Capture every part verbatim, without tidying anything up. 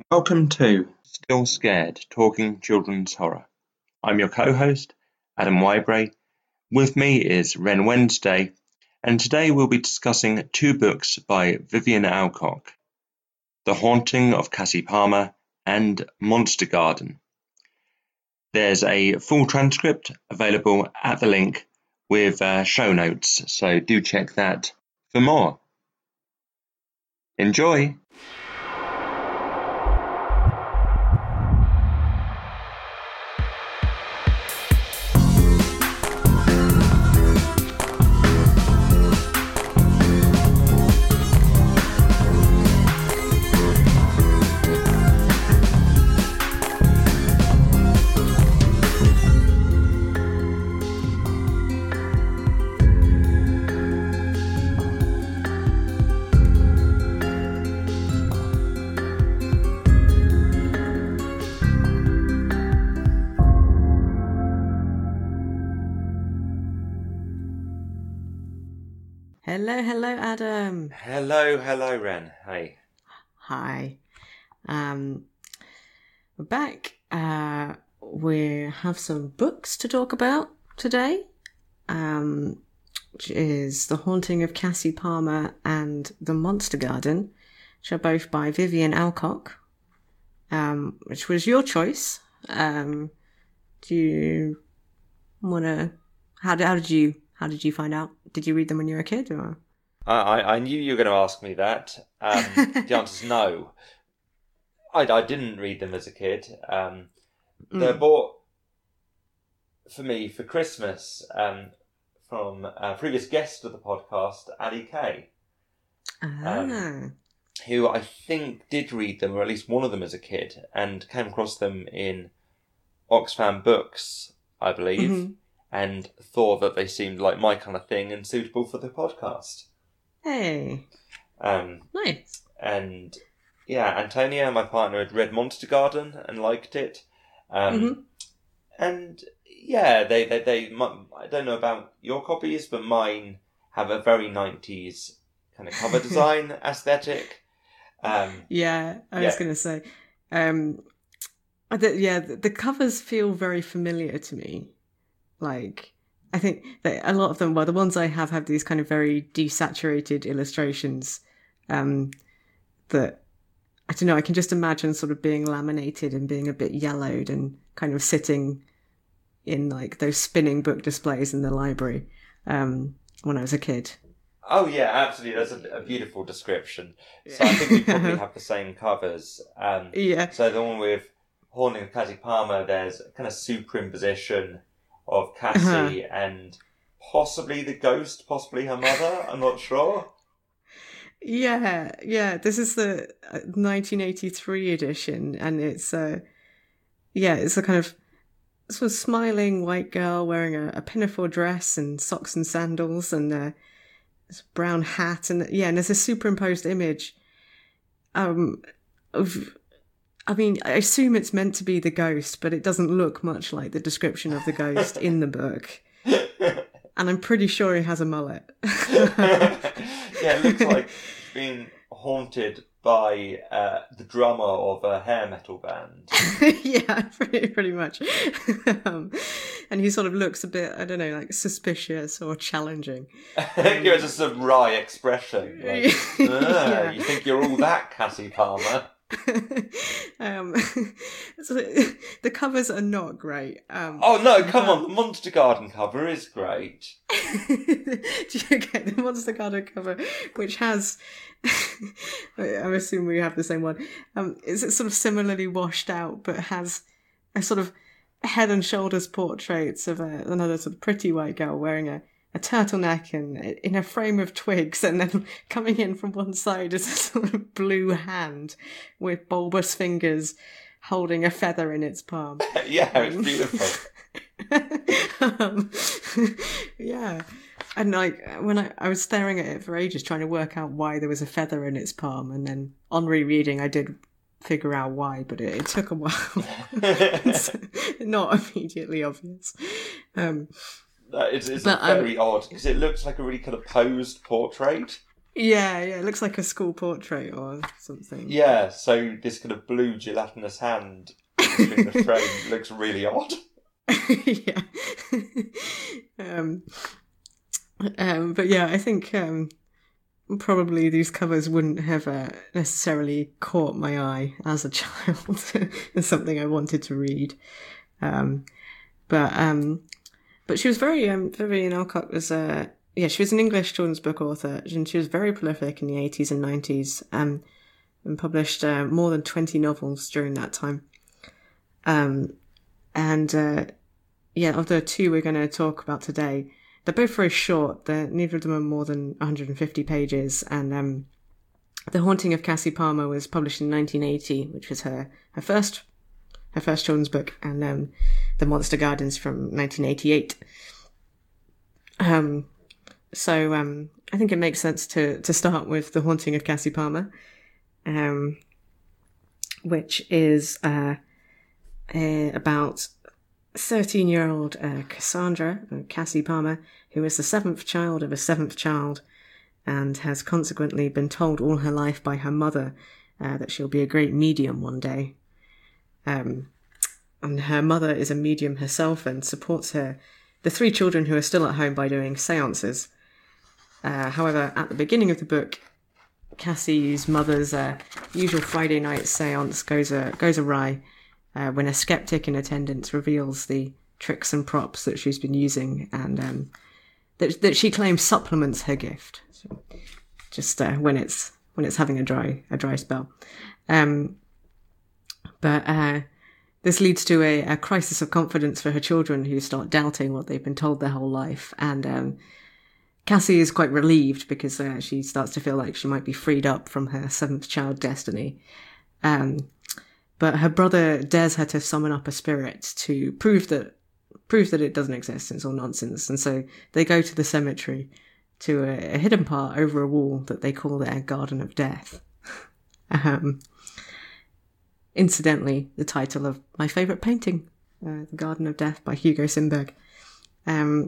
Welcome to Still Scared Talking Children's Horror. I'm your co-host, Adam Wybray. With me is Ren Wednesday, and today we'll be discussing two books by Vivian Alcock, The Haunting of Cassie Palmer and Monster Garden. There's a full transcript available at the link with uh, show notes, so do check that for more. Enjoy! Hello, hello, Adam. Hello, hello, Ren. Hey. Hi. Um, we're back. Uh, we have some books to talk about today, um, which is The Haunting of Cassie Palmer and The Monster Garden, which are both by Vivian Alcock, um, which was your choice. Um, do you want to? How did how did you how did you find out? Did you read them when you were a kid, or? I, I knew you were going to ask me that. Um, the answer is no. I, I didn't read them as a kid. Um, they're Mm. bought for me for Christmas um, from a previous guest of the podcast, Ali Kay, Ah. Um, who I think did read them, or at least one of them as a kid, and came across them in Oxfam Books, I believe, Mhm. and thought that they seemed like my kind of thing and suitable for the podcast. Hey, Um, nice. and yeah, Antonia, my partner, had read Monster Garden and liked it. Um, Mhm. And yeah, they, they, they, my, I don't know about your copies, but mine have a very nineties kind of cover design aesthetic. Um, Yeah, I Yeah. was going to say, um, I th- yeah, the, the covers feel very familiar to me. Like, I think that a lot of them, well, the ones I have have these kind of very desaturated illustrations um, that, I don't know, I can just imagine sort of being laminated and being a bit yellowed and kind of sitting in like those spinning book displays in the library um, when I was a kid. oh yeah, absolutely. That's a, a beautiful description. So I think we probably have the same covers. Um, Yeah. So the one with Haunting of Cassie Palmer, there's a kind of superimposition of Cassie and possibly the ghost, possibly her mother. I'm not sure. Yeah, yeah. This is the uh, nineteen eighty-three edition, and it's uh, yeah, it's a kind of sort of smiling white girl wearing a, a pinafore dress and socks and sandals and uh, this brown hat, and yeah, and there's a superimposed image. Um, of, I mean, I assume it's meant to be the ghost, but it doesn't look much like the description of the ghost in the book, and I'm pretty sure he has a mullet. Yeah, it looks like being haunted by uh, the drummer of a hair metal band. Yeah, pretty pretty much. um, and he sort of looks a bit, I don't know, like suspicious or challenging. Give us a sort of wry expression. Like, "Ah, Yeah. You think you're all that, Cassie Palmer? um, so the covers are not great. Um, Oh no, come on, the Monster Garden cover is great. Do you get the Monster Garden cover, which has, I assume we have the same one, um, it's sort of similarly washed out, but has a sort of head and shoulders portraits of a, another sort of pretty white girl wearing a, a turtleneck and in a frame of twigs, and then coming in from one side is a sort of blue hand with bulbous fingers holding a feather in its palm. Yeah, it's beautiful. um, yeah, and like when I, I was staring at it for ages trying to work out why there was a feather in its palm, and then on rereading I did figure out why, but it, it took a while. It's not immediately obvious. Um, That is, it's But, um, very odd because it looks like a really kind of posed portrait. Yeah, yeah, it looks like a school portrait or something. Yeah, so this kind of blue gelatinous hand between the frame looks really odd. Yeah. um, um, but yeah, I think um, probably these covers wouldn't have uh, necessarily caught my eye as a child as something I wanted to read. Um, but um, but she was very, um, Vivian Alcott was, uh, yeah, she was an English children's book author, and she was very prolific in the eighties and nineties, um, and published uh, more than twenty novels during that time. Um, and uh, yeah, of the two we're going to talk about today, they're both very short. They're, neither of them are more than one hundred fifty pages. And um, The Haunting of Cassie Palmer was published in nineteen eighty, which was her, her first her first children's book, and um, The Monster Gardens from nineteen eighty-eight. Um, so um, I think it makes sense to, to start with The Haunting of Cassie Palmer, um, which is uh, uh, about thirteen-year-old uh, Cassandra, uh, Cassie Palmer, who is the seventh child of a seventh child and has consequently been told all her life by her mother uh, that she'll be a great medium one day. Um, and her mother is a medium herself and supports her, the three children who are still at home, by doing seances. Uh, however, at the beginning of the book, Cassie's mother's uh, usual Friday night seance goes, uh, goes awry, Uh, when a skeptic in attendance reveals the tricks and props that she's been using, and um, that that she claims supplements her gift, so just uh, when it's when it's having a dry a dry spell. Um, but uh, this leads to a, a crisis of confidence for her children, who start doubting what they've been told their whole life. And um, Cassie is quite relieved because uh, she starts to feel like she might be freed up from her seventh child destiny. Um, But her brother dares her to summon up a spirit to prove that prove that it doesn't exist, it's all nonsense. And so they go to the cemetery, to a, a hidden part over a wall that they call their Garden of Death. um, incidentally, the title of my favourite painting, uh, The Garden of Death by Hugo Simberg. Um,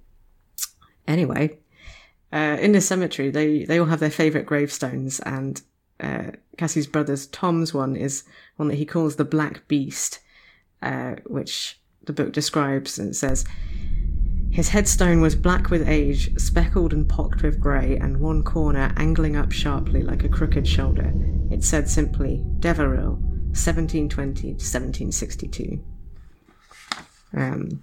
anyway, uh, in the cemetery, they, they all have their favourite gravestones, and Uh, Cassie's brother's Tom's one is one that he calls the Black Beast, uh, which the book describes, and it says, his headstone was black with age, speckled and pocked with grey, and one corner angling up sharply like a crooked shoulder. It said simply, Devereux, seventeen twenty to seventeen sixty-two. Um,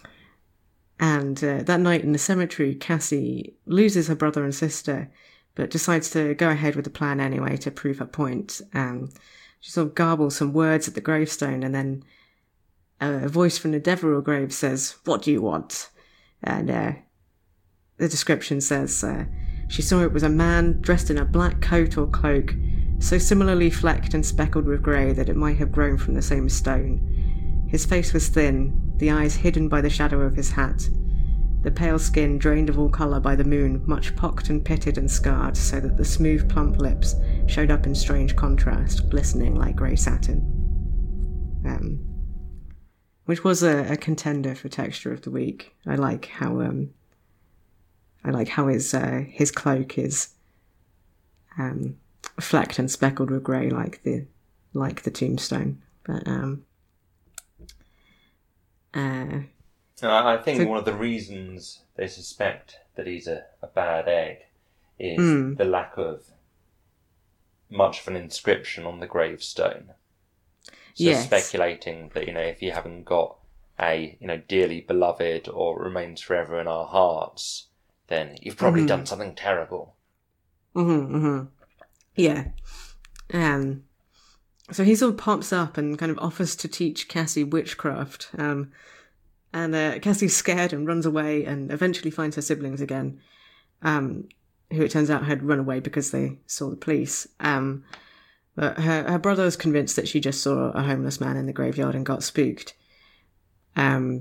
and uh, that night in the cemetery, Cassie loses her brother and sister, but decides to go ahead with the plan anyway to prove her point. Um, she sort of garbles some words at the gravestone, and then a voice from the Devereux grave says, what do you want? And uh, the description says, uh, she saw it was a man dressed in a black coat or cloak, so similarly flecked and speckled with grey that it might have grown from the same stone. His face was thin, the eyes hidden by the shadow of his hat, the pale skin drained of all colour by the moon, much pocked and pitted and scarred, so that the smooth plump lips showed up in strange contrast, glistening like grey satin. Um, which was a, a contender for Texture of the Week. I like how um, I like how his uh, his cloak is um, flecked and speckled with grey, like the like the tombstone. But um, uh, I think so, one of the reasons they suspect that he's a, a bad egg is mm. the lack of much of an inscription on the gravestone. So yes. speculating that, you know, if you haven't got a, you know, dearly beloved or remains forever in our hearts, then you've probably mm-hmm. done something terrible. Mm-hmm, mm-hmm. Yeah. Um, so he sort of pops up and kind of offers to teach Cassie witchcraft. Um, and uh, Cassie's scared and runs away and eventually finds her siblings again, um, who it turns out had run away because they saw the police. Um, but her, her brother was convinced that she just saw a homeless man in the graveyard and got spooked. Um,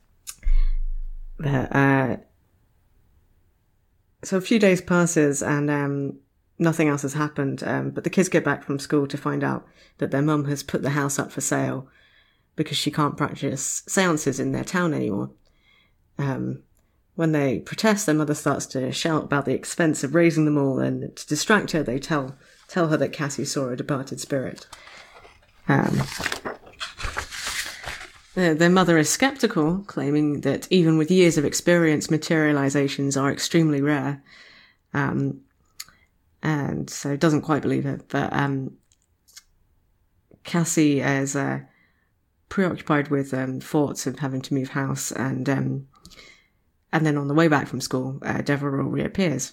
but, uh, so a few days passes and um, nothing else has happened. Um, but the kids get back from school to find out that their mum has put the house up for sale because she can't practice seances in their town anymore. Um, when they protest, their mother starts to shout about the expense of raising them all, and to distract her, they tell tell her that Cassie saw a departed spirit. Um, their mother is skeptical, claiming that even with years of experience, materializations are extremely rare. Um, and so doesn't quite believe it. But um, Cassie is uh, preoccupied with um, thoughts of having to move house, and um, and then on the way back from school, uh, Deverell reappears.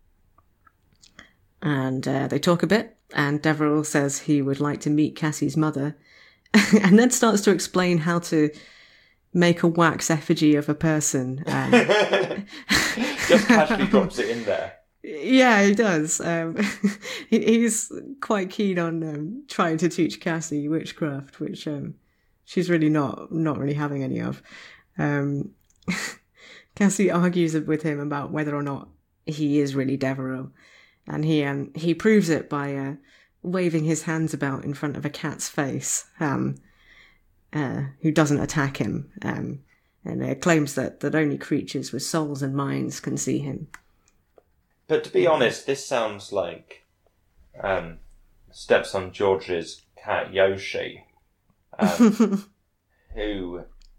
And uh, they talk a bit, and Deverell says he would like to meet Cassie's mother, and then starts to explain how to make a wax effigy of a person. Um, Just casually drops it in there. Yeah, he does. Um, he, he's quite keen on um, trying to teach Cassie witchcraft, which um, she's really not not really having any of. Um, Cassie argues with him about whether or not he is really Deverell, and he um, he proves it by uh, waving his hands about in front of a cat's face, um, uh, who doesn't attack him, um, and uh, claims that, that only creatures with souls and minds can see him. But to be honest, this sounds like um, Stepson George's cat Yoshi, um, who...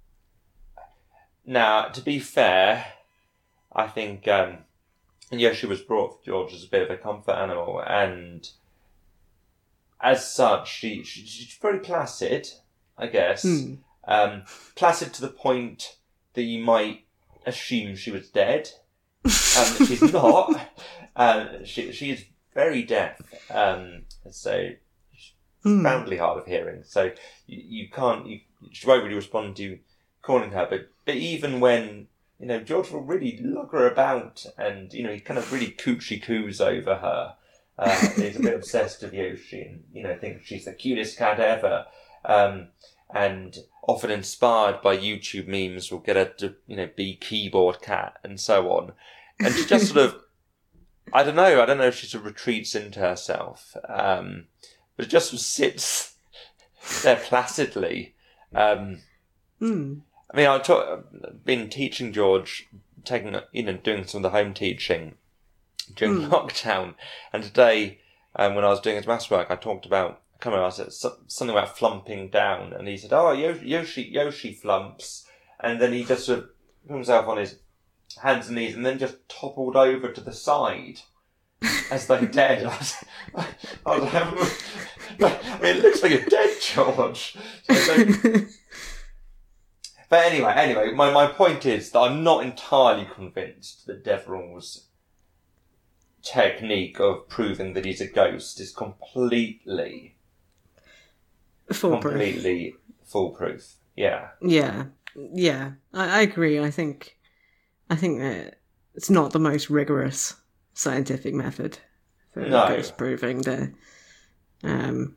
Now, to be fair, I think um, Yoshi was brought for George as a bit of a comfort animal, and as such, she, she she's very placid, I guess. Mm. Um, placid to the point that you might assume she was dead. Um, she's not. Um, she she is very deaf, um, so she's Mm. profoundly hard of hearing. So you, you can't. You, she won't really respond to you calling her. But but even when you know George will really lug her about, and you know he kind of really coochie coos over her. Uh, he's a bit obsessed with Yoshi, and you know thinks she's the cutest cat ever. Um, and often inspired by YouTube memes, will get her to you know be keyboard cat and so on. And she just sort of, I don't know, I don't know if she sort of retreats into herself, um, but it just sort of sits there placidly. Um, Mm. I mean, I've ta- been teaching George, taking, you know, doing some of the home teaching during Mm. lockdown, and today, um, when I was doing his maths work, I talked about, I can't remember, I said so- something about flumping down, and he said, oh, Yoshi, Yoshi, Yoshi flumps, and then he just sort of put himself on his hands and knees, and then just toppled over to the side as though dead. I was, I was like, I mean, it looks like a dead George. So, but anyway, anyway, my, my point is that I'm not entirely convinced that Deverell's technique of proving that he's a ghost is completely, Foolproof. completely foolproof. Yeah. Yeah, yeah, I, I agree. I think, I think that it's not the most rigorous scientific method for No. ghost proving. The, um,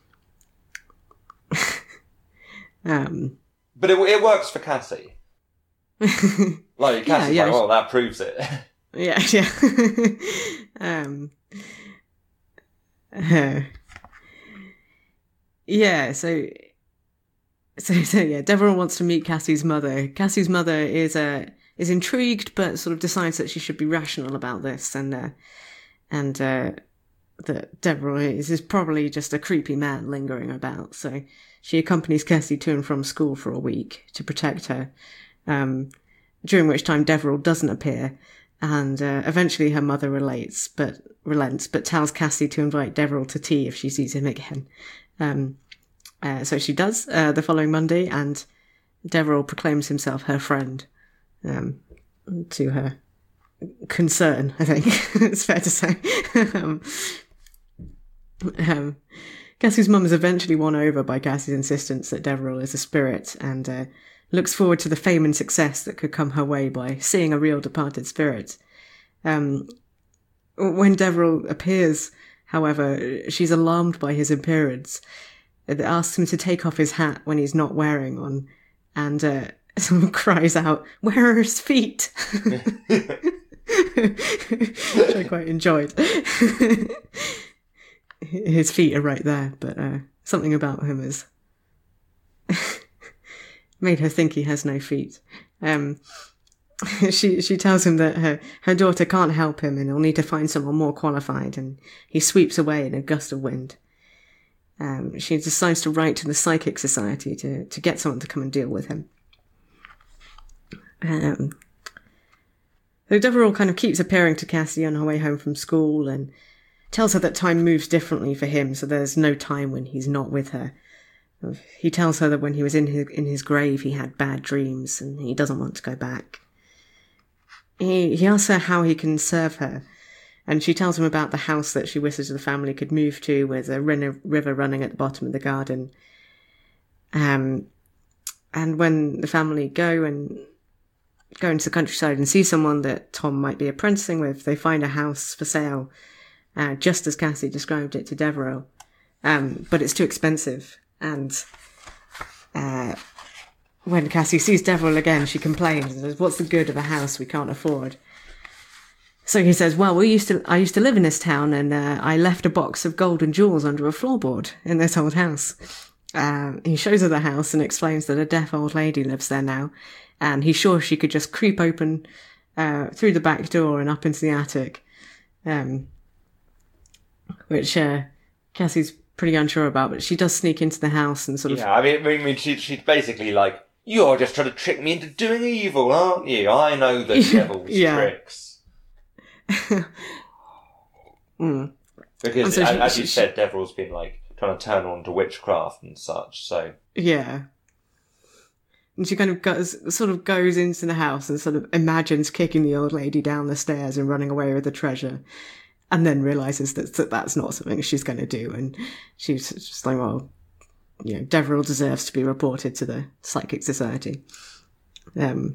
um, But it, it works for Cassie. Like, Cassie's yeah, like, well, that proves it. yeah, yeah. um, uh, yeah. So. So, so yeah, Deverell wants to meet Cassie's mother. Cassie's mother is uh, is intrigued, but sort of decides that she should be rational about this, and uh, and uh, that Deverell is, is probably just a creepy man lingering about. So she accompanies Cassie to and from school for a week to protect her, um, during which time Deverell doesn't appear, and uh, eventually her mother relates, but relents, but tells Cassie to invite Deverell to tea if she sees him again. Um, Uh, so she does uh, the following Monday, and Deverell proclaims himself her friend, um, to her concern, I think it's fair to say. um, um, Cassie's mum is eventually won over by Cassie's insistence that Deverell is a spirit, and uh, looks forward to the fame and success that could come her way by seeing a real departed spirit. Um, when Deverell appears, however, she's alarmed by his appearance. It asks him to take off his hat when he's not wearing one, and uh, someone cries out, "Where are his feet?" Which I quite enjoyed. His feet are right there, but uh, something about him has made her think he has no feet. Um, she she tells him that her, her daughter can't help him and he'll need to find someone more qualified, and he sweeps away in a gust of wind. Um, she decides to write to the Psychic Society to, to get someone to come and deal with him. Um, so Deverell kind of keeps appearing to Cassie on her way home from school and tells her that time moves differently for him, so there's no time when he's not with her. He tells her that when he was in his, in his grave he had bad dreams and he doesn't want to go back. He, he asks her how he can serve her, and she tells him about the house that she wishes the family could move to, with a river running at the bottom of the garden. Um, and when the family go and go into the countryside and see someone that Tom might be apprenticing with, they find a house for sale, uh, just as Cassie described it to Deverell. Um, but it's too expensive, and uh, when Cassie sees Deverell again, she complains and says, "What's the good of a house we can't afford?" So he says, "Well, we used to, I used to live in this town, and uh, I left a box of gold and jewels under a floorboard in this old house." Uh, he shows her the house and explains that a deaf old lady lives there now, and he's sure she could just creep open uh, through the back door and up into the attic, um, which uh, Cassie's pretty unsure about, but she does sneak into the house and sort of... Yeah, I mean, I mean she, she's basically like, "You're just trying to trick me into doing evil, aren't you? I know the devil's Yeah. tricks." mm. Because, So she- as she- you said, Deverell's been, like, trying to turn her on to witchcraft and such, so... Yeah. And she kind of goes, sort of goes into the house and sort of imagines kicking the old lady down the stairs and running away with the treasure, and then realises that, that that's not something she's going to do, and she's just like, well, you know, Deverell deserves to be reported to the Psychic Society. Um.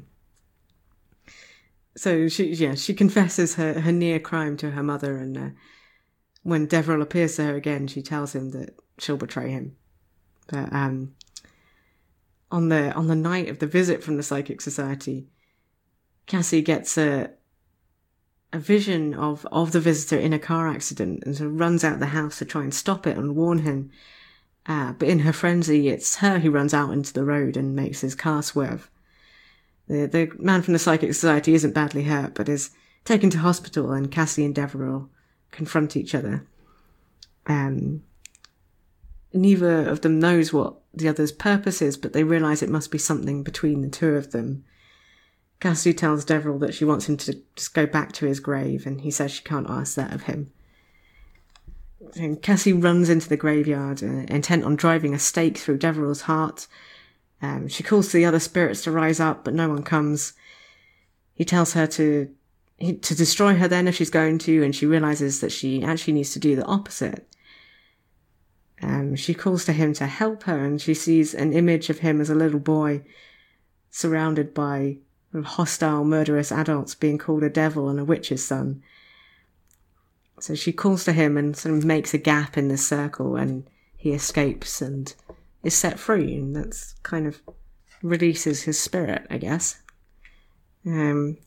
So she, yeah, she confesses her, her near crime to her mother, and uh, when Deverell appears to her again, she tells him that she'll betray him. But um, on the on the night of the visit from the Psychic Society, Cassie gets a a vision of, of the visitor in a car accident, and sort of runs out the house to try and stop it and warn him. Uh, but in her frenzy, it's her who runs out into the road and makes his car swerve. The, the man from the Psychic Society isn't badly hurt, but is taken to hospital, and Cassie and Deverell confront each other. Um, neither of them knows what the other's purpose is, but they realise it must be something between the two of them. Cassie tells Deverell that she wants him to just go back to his grave, and he says she can't ask that of him. And Cassie runs into the graveyard, uh, intent on driving a stake through Deverell's heart. Um, she calls to the other spirits to rise up, but no one comes. He tells her to he, to destroy her then if she's going to, and she realises that she actually needs to do the opposite. Um, she calls to him to help her, and she sees an image of him as a little boy surrounded by hostile, murderous adults being called a devil and a witch's son. So she calls to him and sort of makes a gap in the circle, and he escapes and is set free, and that's kind of releases his spirit, I guess. Um,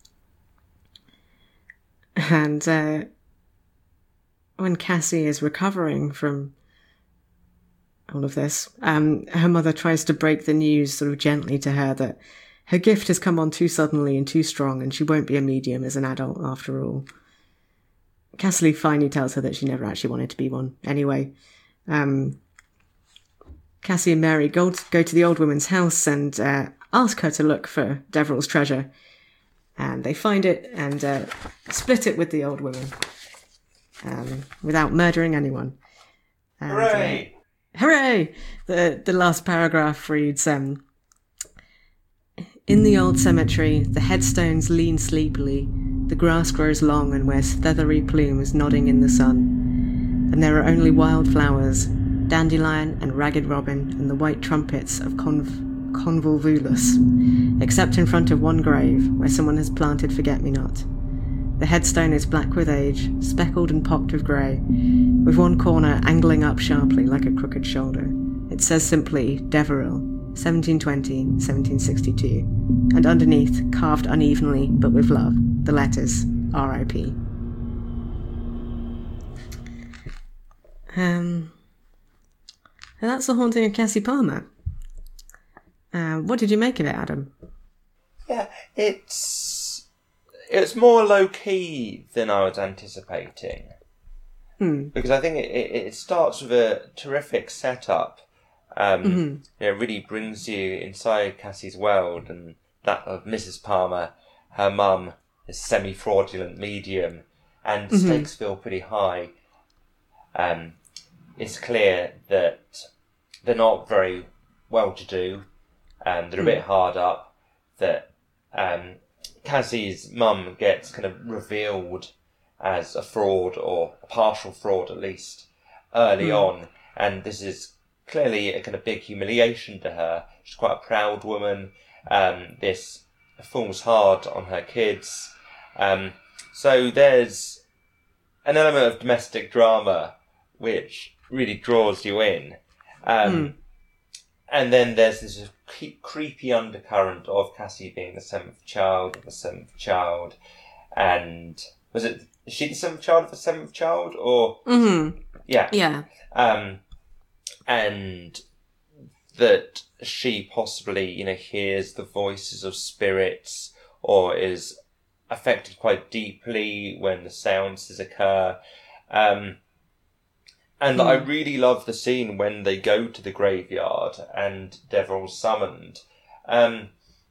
and uh, when Cassie is recovering from all of this, um, her mother tries to break the news sort of gently to her that her gift has come on too suddenly and too strong, and she won't be a medium as an adult after all. Cassie finally tells her that she never actually wanted to be one anyway. Um, Cassie and Mary go to, go to the old woman's house and uh, ask her to look for Deverell's treasure. And they find it and uh, split it with the old woman um, without murdering anyone. And, Hooray! Uh, hooray! The, the last paragraph reads, um, "In the old cemetery, the headstones lean sleepily, the grass grows long and wears feathery plumes nodding in the sun, and there are only wildflowers, dandelion and ragged robin and the white trumpets of conv- convolvulus, except in front of one grave where someone has planted forget-me-not. The headstone is black with age, speckled and pocked with grey, with one corner angling up sharply like a crooked shoulder. It says simply, Deverell, seventeen twenty to seventeen sixty-two, and underneath, carved unevenly but with love, the letters R I P Um, and that's The Haunting of Cassie Palmer. Uh, what did you make of it, Adam? Yeah, it's it's more low key than I was anticipating. Mm. Because I think it, it, it starts with a terrific setup. Um, Mm-hmm. you know, it really brings you inside Cassie's world and that of Missus Palmer, her mum, a semi-fraudulent medium, and Mm-hmm. stakes feel pretty high. Um, it's clear that they're not very well-to-do, um, they're a bit hard up, that um, Cassie's mum gets kind of revealed as a fraud, or a partial fraud at least, early Mm. on, and this is clearly a kind of big humiliation to her. She's quite a proud woman. Um, this falls hard on her kids. Um, so there's an element of domestic drama which really draws you in. Um, Mm. And then there's this cre- creepy undercurrent of Cassie being the seventh child of the seventh child. And was it, is she the seventh child of the seventh child? Or, Mm-hmm. yeah. Yeah. Um, and that she possibly, you know, hears the voices of spirits or is affected quite deeply when the seances occur. Um, and Mm. I really love the scene when they go to the graveyard and Deverell's summoned. Um,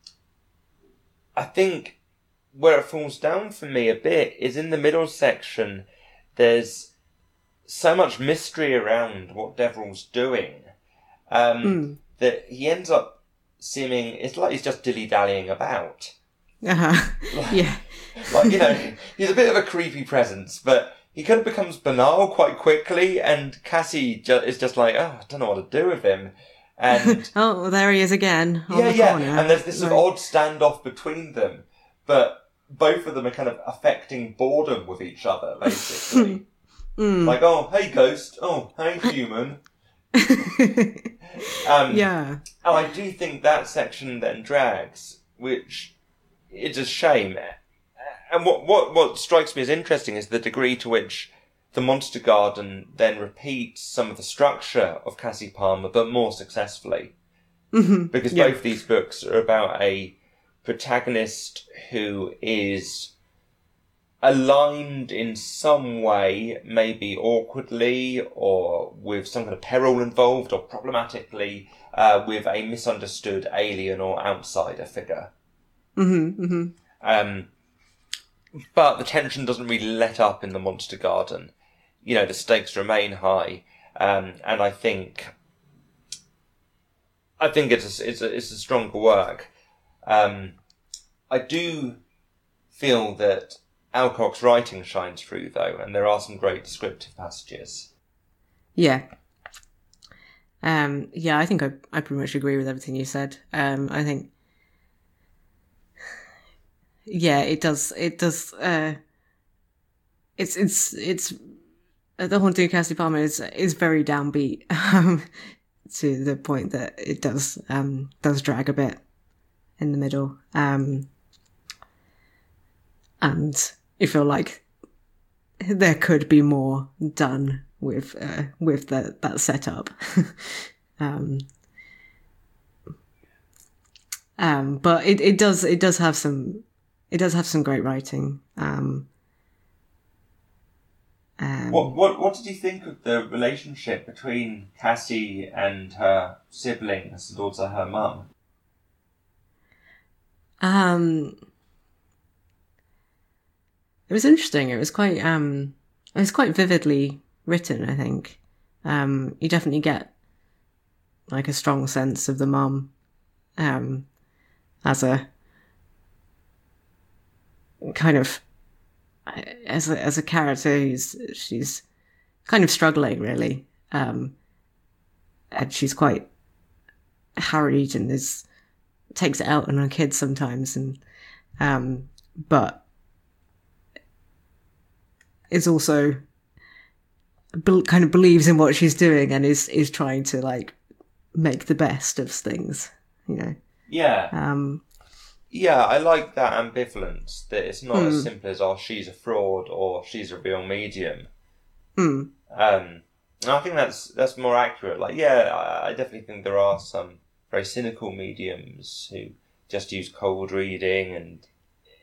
I think where it falls down for me a bit is in the middle section. There's so much mystery around what Deverell's doing um, Mm. that he ends up seeming, it's like he's just dilly-dallying about. Uh-huh. Yeah. Like, you know, he's a bit of a creepy presence, but he kind of becomes banal quite quickly, and Cassie ju- is just like, oh, I don't know what to do with him. And Oh, well, there he is again. On yeah, the yeah, corner. and there's this sort of Right. odd standoff between them, but both of them are kind of affecting boredom with each other, basically. Mm. Like, oh, hey, ghost. Oh, hey, human. Um, Yeah. And I do think that section then drags, which it's a shame. And what, what, what strikes me as interesting is the degree to which the Monster Garden then repeats some of the structure of Cassie Palmer, but more successfully. Mm-hmm. Because Yeah. both these books are about a protagonist who is aligned in some way, maybe awkwardly or with some kind of peril involved, or problematically uh, with a misunderstood alien or outsider figure. Mm-hmm. Mm-hmm. Um, but the tension doesn't really let up in the Monster Garden. You know, the stakes remain high, um, and I think, I think it's a, it's a, it's a stronger work. Um, I do feel that Alcock's writing shines through, though, and there are some great descriptive passages. Yeah. Um, yeah, I think I, I pretty much agree with everything you said. Um, I think, yeah, it does, it does, uh, it's, it's, it's, uh, The Haunting of Cassie Palmer is, is very downbeat, um, to the point that it does, um, does drag a bit in the middle. Um, and you feel like there could be more done with uh, with the, that setup. um, um, but it, it does it does have some it does have some great writing. Um, um, What what what did you think of the relationship between Cassie and her siblings, and also her mum? Um, it was interesting. It was quite um, it was quite vividly written, I think. Um, you definitely get like a strong sense of the mum um, as a kind of as a as a character who's she's kind of struggling really, um, and she's quite harried and is takes it out on her kids sometimes, and um, but is also be- kind of believes in what she's doing and is is trying to like make the best of things, you know. Yeah. Um, Yeah, I like that ambivalence, that it's not Hmm. as simple as, oh, she's a fraud or she's a real medium. mm, Um, and I think that's that's more accurate. Like, yeah, I, I definitely think there are some very cynical mediums who just use cold reading and,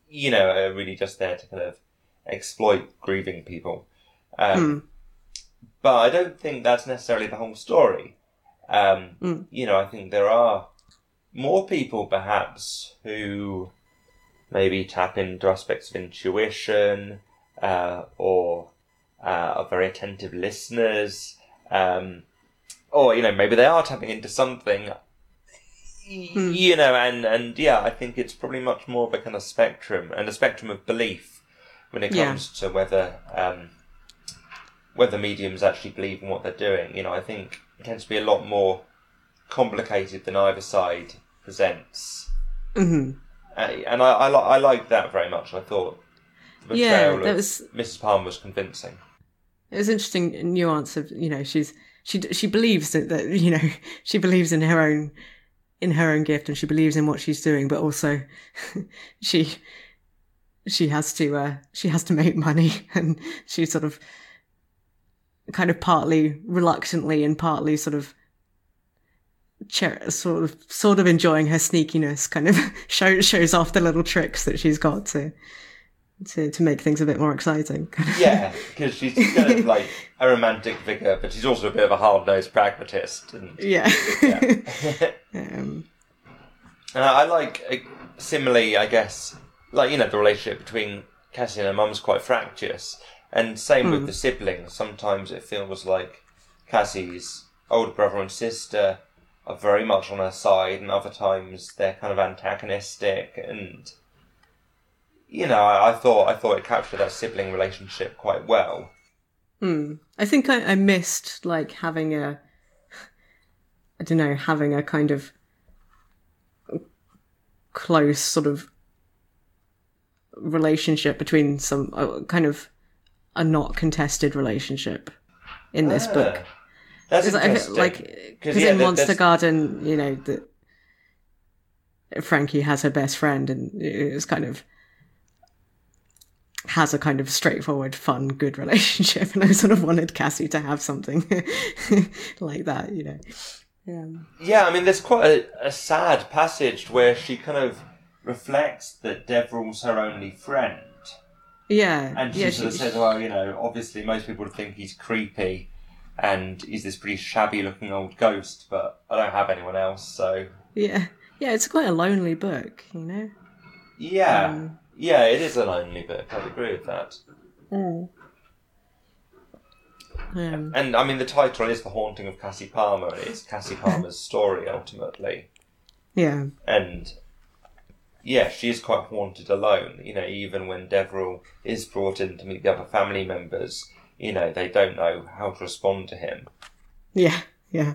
you know, are really just there to kind of exploit grieving people. Um, Mm. But I don't think that's necessarily the whole story. Um, Mm. You know, I think there are more people perhaps who maybe tap into aspects of intuition, uh, or uh, are very attentive listeners, um, or, you know, maybe they are tapping into something, Mm. you know, and, and yeah, I think it's probably much more of a kind of spectrum, and a spectrum of belief when it Yeah. comes to whether um, whether mediums actually believe in what they're doing. You know, I think it tends to be a lot more complicated than either side presents. Hmm. Uh, and I, I, li- I liked that very much. I thought the Yeah, portrayal that of was Missus Palmer was convincing. it was interesting nuance of, you know, she's she she believes that, that you know, she believes in her own in her own gift, and she believes in what she's doing, but also she she has to uh, she has to make money, and she sort of kind of partly reluctantly and partly sort of cher- sort of sort of enjoying her sneakiness, kind of show, shows off the little tricks that she's got to to to make things a bit more exciting. Yeah, because she's kind of like a romantic figure, but she's also a bit of a hard-nosed pragmatist. And, Yeah. yeah. um, And I, I like, uh, similarly, I guess, like, you know, the relationship between Cassie and her mum's quite fractious. And same with Mm. the siblings. Sometimes it feels like Cassie's older brother and sister are very much on her side, and other times they're kind of antagonistic. And, you know, I, I thought I thought it captured that sibling relationship quite well. hmm. I think I, I missed like having a, I don't know, having a kind of close sort of relationship between some uh, kind of a not contested relationship in this Ah, book. That's Because I feel interesting. like, because yeah, in there- Monster there's- Garden, you know, that Frankie has her best friend, and it's kind of has a kind of straightforward, fun, good relationship. And I sort of wanted Cassie to have something like that, you know. Um, Yeah, I mean, there's quite a, a sad passage where she kind of reflects that Devril's her only friend. yeah, And she yeah, sort of says, well, you know, obviously most people would think he's creepy and he's this pretty shabby looking old ghost, but I don't have anyone else, so... yeah, yeah. It's quite a lonely book, you know. Yeah, Um, yeah, it is a lonely book, I'd agree with that. Mm. Um, And, I mean, the title is The Haunting of Cassie Palmer, and it's Cassie Palmer's story, ultimately. yeah, And, yeah, she is quite haunted alone. You know, even when Deveril is brought in to meet the other family members, you know, they don't know how to respond to him. yeah, yeah.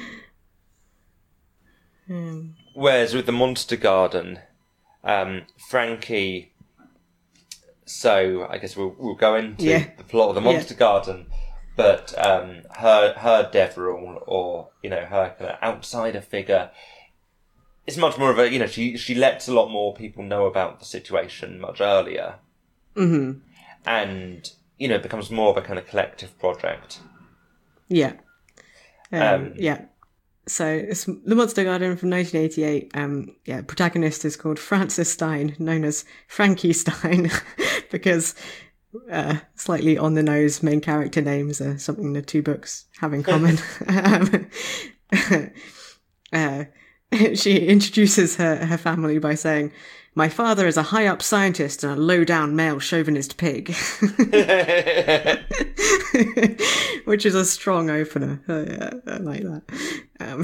Um, Whereas with the Monster Garden, um, Frankie... So, I guess we'll, we'll go into Yeah. the plot of the Monster Yeah. Garden, but um, her her Deveril, or, you know, her kind of outsider figure, is much more of a, you know, she, she lets a lot more people know about the situation much earlier, mhm. and, you know, it becomes more of a kind of collective project. Yeah. Um, Um, yeah. So it's The Monster Garden from nineteen eighty-eight. Um, yeah, protagonist is called Frances Stein, known as Frankie Stein, because uh, slightly on the nose main character names are something the two books have in common. um, uh, she introduces her, her family by saying, "My father is a high-up scientist and a low-down male chauvinist pig." Which is a strong opener. Uh, yeah, I like that. Um,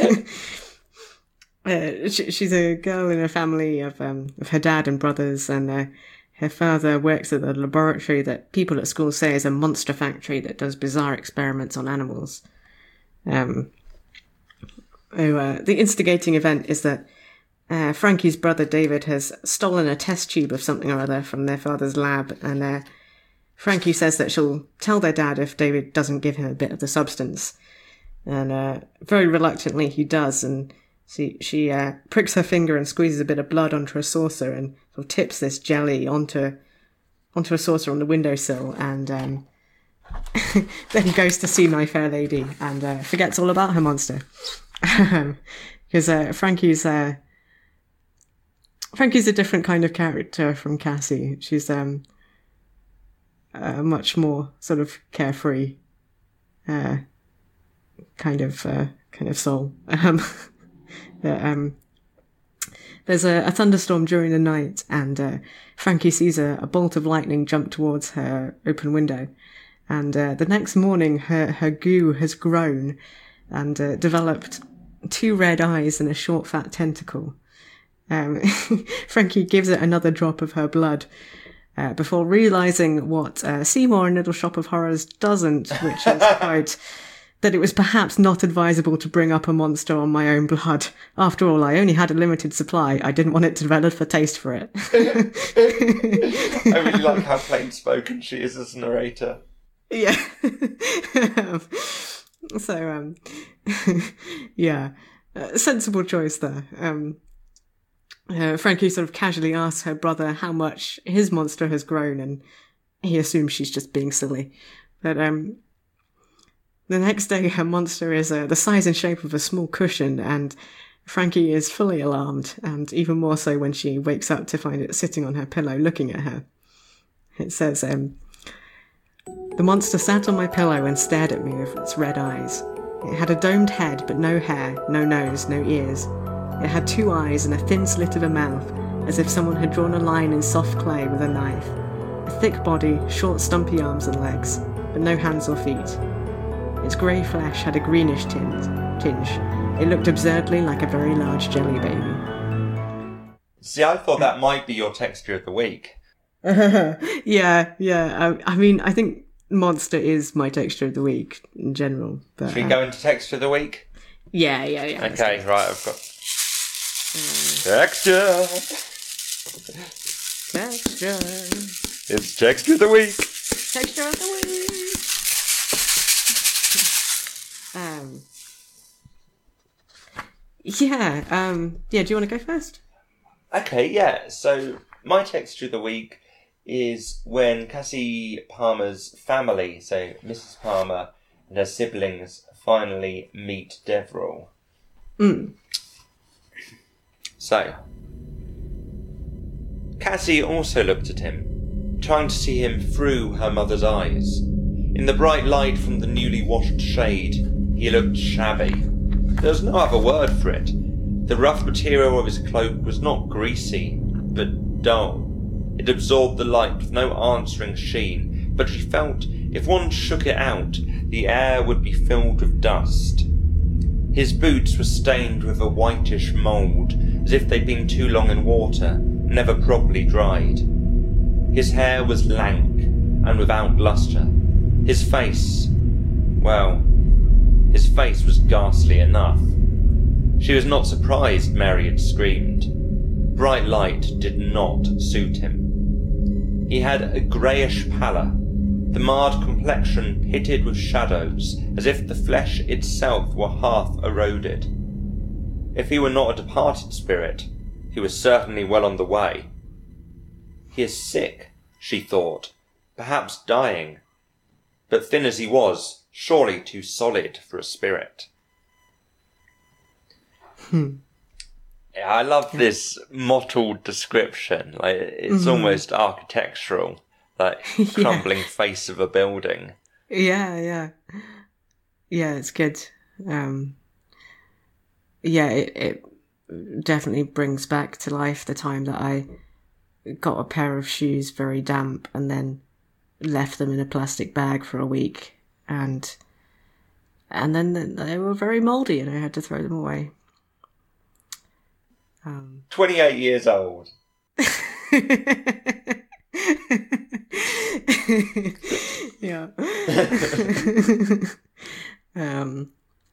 uh, she, she's a girl in a family of, um, of her dad and brothers, and uh, her father works at the laboratory that people at school say is a monster factory that does bizarre experiments on animals. Um, oh, uh, the instigating event is that uh, Frankie's brother David has stolen a test tube of something or other from their father's lab, and uh, Frankie says that she'll tell their dad if David doesn't give him a bit of the substance. And uh, very reluctantly he does, and she, she uh, pricks her finger and squeezes a bit of blood onto a saucer and sort of tips this jelly onto onto a saucer on the windowsill, and um, then goes to see My Fair Lady and uh, forgets all about her monster. Because uh, Frankie's... Uh, Frankie's a different kind of character from Cassie. She's um, a much more sort of carefree uh, kind of uh, kind of soul. Um, but, um, there's a, a thunderstorm during the night, and uh, Frankie sees a, a bolt of lightning jump towards her open window. And uh, the next morning, her, her goo has grown and uh, developed two red eyes and a short, fat tentacle. Um, Frankie gives it another drop of her blood uh, before realising what uh, Seymour in Little Shop of Horrors doesn't, which is, quote, that it was perhaps not advisable to bring up a monster on my own blood. After all, I only had a limited supply. I didn't want it to develop a taste for it. I really like how plain spoken she is as a narrator. Yeah. so, um, yeah, uh, sensible choice there. Um, uh, Frankie sort of casually asks her brother how much his monster has grown, and he assumes she's just being silly. But, um, the next day, her monster is uh, the size and shape of a small cushion, and Frankie is fully alarmed, and even more so when she wakes up to find it sitting on her pillow looking at her. It says, um, the monster sat on my pillow and stared at me with its red eyes. It had a domed head, but no hair, no nose, no ears. It had two eyes and a thin slit of a mouth, as if someone had drawn a line in soft clay with a knife. A thick body, short stumpy arms and legs, but no hands or feet. Its grey flesh had a greenish tinge. tinge. It looked absurdly like a very large jelly baby. See, I thought that might be your texture of the week. yeah, yeah. I, I mean, I think monster is my texture of the week in general. But, Should we uh, go into texture of the week? Yeah, yeah, yeah. Okay, right, I've got... Texture! Texture. It's texture of the week! Texture of the week! Um, yeah, um, yeah, do you want to go first? Okay, yeah, so my texture of the week is when Cassie Palmer's family, so Missus Palmer and her siblings, finally meet Deverill. Mm. So, Cassie also looked at him, trying to see him through her mother's eyes. In the bright light from the newly washed shade, he looked shabby. There was no other word for it. The rough material of his cloak was not greasy, but dull. It absorbed the light with no answering sheen, but she felt if one shook it out, the air would be filled with dust. His boots were stained with a whitish mould, as if they'd been too long in water, never properly dried. His hair was lank and without lustre. His face, well, his face was ghastly enough. She was not surprised Mary had screamed. Bright light did not suit him. He had a greyish pallor, the marred complexion pitted with shadows, as if the flesh itself were half eroded. If he were not a departed spirit, he was certainly well on the way. He is sick, she thought, perhaps dying, but thin as he was, surely too solid for a spirit. Hmm. Yeah, I love this mottled description. Like it's Mm-hmm. almost architectural, like crumbling Yeah. face of a building. Yeah, yeah. Yeah, it's good. Um, yeah, it, it definitely brings back to life the time that I got a pair of shoes very damp and then left them in a plastic bag for a week, and and then they were very mouldy and I had to throw them away. Um, Twenty-eight years old. yeah. um,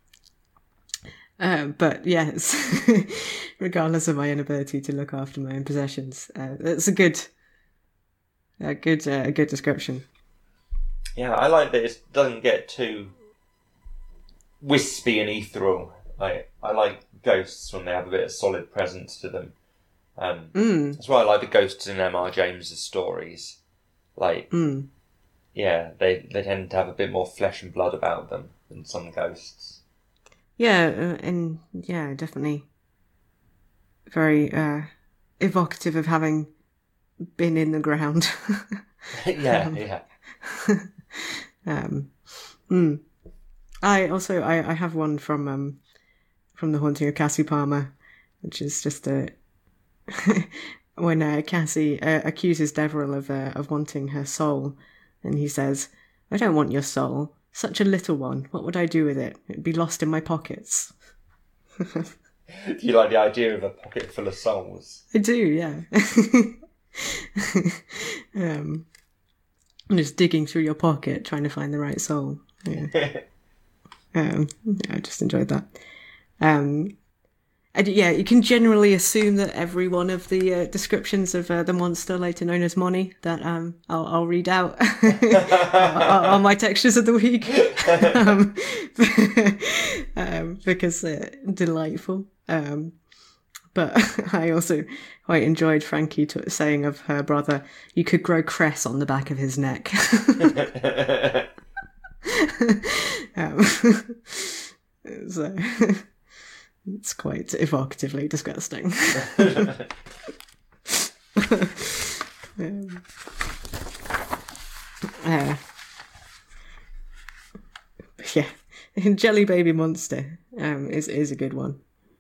uh, but yes, regardless of my inability to look after my own possessions, uh, it's a good, a good, uh, a good description. Yeah, I like that it doesn't get too wispy and ethereal. Like I like ghosts when they have a bit of solid presence to them. Um, Mm. That's why I like the ghosts in M R James's stories. Like, Mm. yeah, they they tend to have a bit more flesh and blood about them than some ghosts. Yeah, uh, and yeah, definitely very uh, evocative of having been in the ground. yeah, um, yeah. um, mm. I also I, I have one from um from The Haunting of Cassie Palmer, which is just a when uh, Cassie uh, accuses Deverell of uh, of wanting her soul, and he says, "I don't want your soul. Such a little one. What would I do with it? It'd be lost in my pockets." Do you like the idea of a pocket full of souls? I do, yeah. um, just digging through your pocket, trying to find the right soul. Yeah. um, yeah, I just enjoyed that. Um, and yeah, you can generally assume that every one of the uh, descriptions of uh, the monster, later known as Moni, that um, I'll, I'll read out on my textures of the week, um, um, because they're delightful. Um, but I also quite enjoyed Frankie t- saying of her brother, "You could grow cress on the back of his neck." um, so it's quite evocatively disgusting. um, uh, yeah, Jelly Baby Monster um, is is a good one.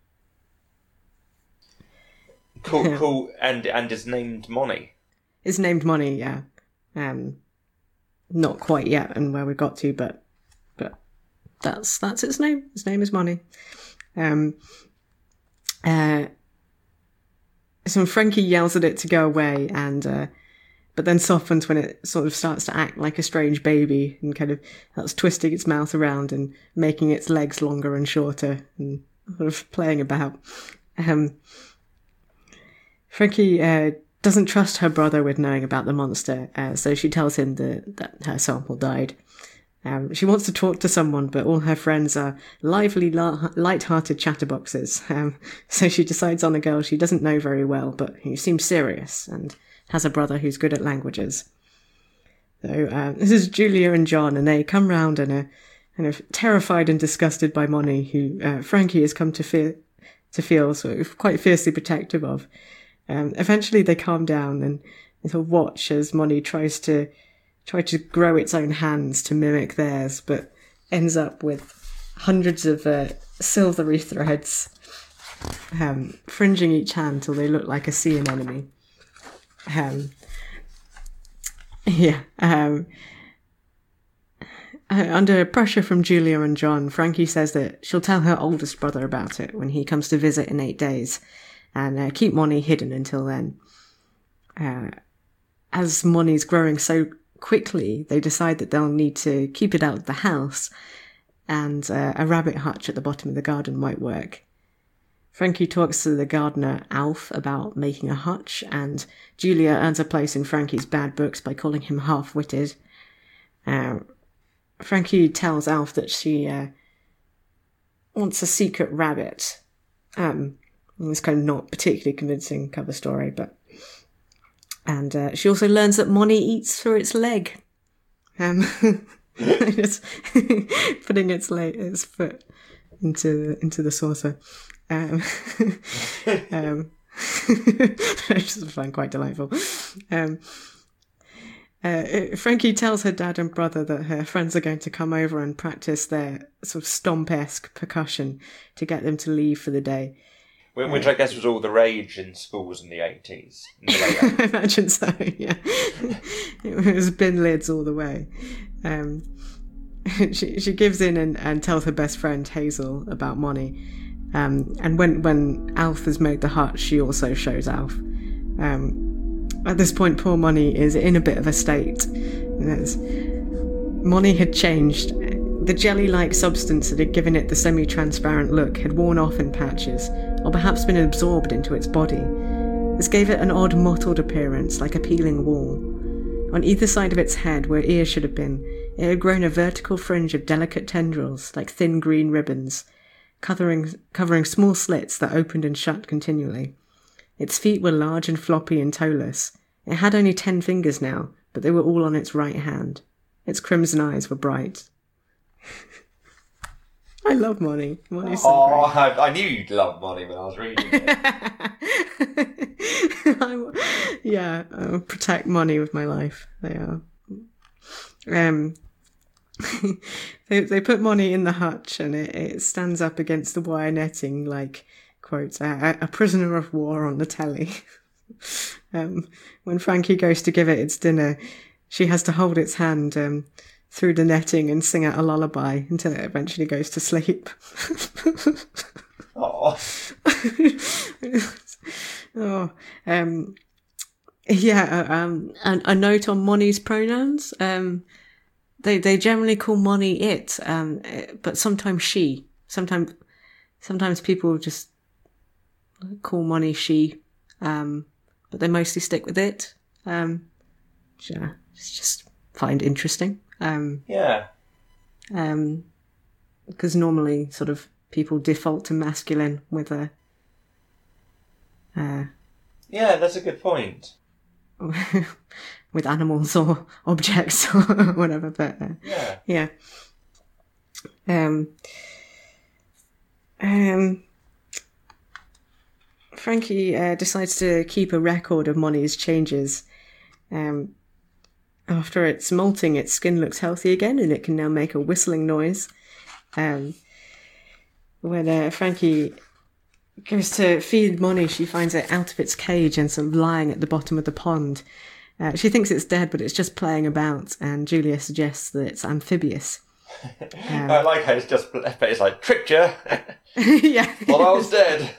Cool, Yeah. cool, and and is named Moni. It's named Moni, yeah. Um, not quite yet, and where we got to, but but that's that's its name. Its name is Moni. Um, uh, so Frankie yells at it to go away, and uh, but then softens when it sort of starts to act like a strange baby, and kind of starts twisting its mouth around and making its legs longer and shorter, and sort of playing about. Um, Frankie uh, doesn't trust her brother with knowing about the monster, uh, so she tells him the, that her sample died. Um, she wants to talk to someone, but all her friends are lively, la- light-hearted chatterboxes. Um, so she decides on a girl she doesn't know very well, but who seems serious and has a brother who's good at languages. So uh, this is Julia and John, and they come round and are kind of terrified and disgusted by Moni, who uh, Frankie has come to fear to feel sort of quite fiercely protective of. Um, eventually, they calm down and sort of watch as Moni tries to try to grow its own hands to mimic theirs, but ends up with hundreds of uh, silvery threads um, fringing each hand till they look like a sea anemone. Um, yeah. Um, under pressure from Julia and John, Frankie says that she'll tell her oldest brother about it when he comes to visit in eight days, and uh, keep Moni hidden until then. Uh, as Moni's growing so quickly, they decide that they'll need to keep it out of the house, and uh, a rabbit hutch at the bottom of the garden might work. Frankie talks to the gardener, Alf, about making a hutch, and Julia earns a place in Frankie's bad books by calling him half-witted. Uh, Frankie tells Alf that she uh, wants a secret rabbit. Um, it's kind of not particularly convincing cover story, but... And uh, she also learns that Moni eats through its leg. Um, just putting its leg, its foot into into the saucer. Um, um, I just find quite delightful. Um, uh, Frankie tells her dad and brother that her friends are going to come over and practice their sort of stomp-esque percussion to get them to leave for the day. Which I guess was all the rage in schools in the eighties. I imagine so, yeah. It was bin lids all the way. Um, she she gives in and, and tells her best friend Hazel about Moni. Um, and when, when Alf has made the hut, she also shows Alf. Um, at this point, poor Moni is in a bit of a state. Moni had changed. The jelly-like substance that had given it the semi-transparent look had worn off in patches, or perhaps been absorbed into its body. This gave it an odd mottled appearance, like a peeling wall. On either side of its head, where ears should have been, it had grown a vertical fringe of delicate tendrils, like thin green ribbons, covering, covering small slits that opened and shut continually. Its feet were large and floppy and toeless. It had only ten fingers now, but they were all on its right hand. Its crimson eyes were bright. I love Moni. Moni's so oh, great. I, I knew you'd love Moni when I was reading it. yeah, I'll protect money with my life. They are. Um, they they put money in the hutch, and it, it stands up against the wire netting like, quote, a, a prisoner of war on the telly. um, when Frankie goes to give it its dinner, she has to hold its hand um, through the netting and sing out a lullaby until it eventually goes to sleep. Oh. oh, um, yeah. Um, and a note on Moni's pronouns. Um, they they generally call Moni it, um, but sometimes she. Sometimes, sometimes people just call Moni she, um, but they mostly stick with it. Um, which, uh, it's just find interesting. Um, yeah. Um, because normally, sort of. People default to masculine with a. Uh, yeah, that's a good point. with animals or objects or whatever, but uh, yeah, yeah. Um. Um. Frankie uh, decides to keep a record of Moni's changes. Um. After it's molting, its skin looks healthy again, and it can now make a whistling noise. Um. When uh, Frankie goes to feed Moni, she finds it out of its cage and sort of lying at the bottom of the pond. Uh, she thinks it's dead, but it's just playing about, and Julia suggests that it's amphibious. Um, I like how it's just, it's like, tricked you. yeah. Thought I was dead.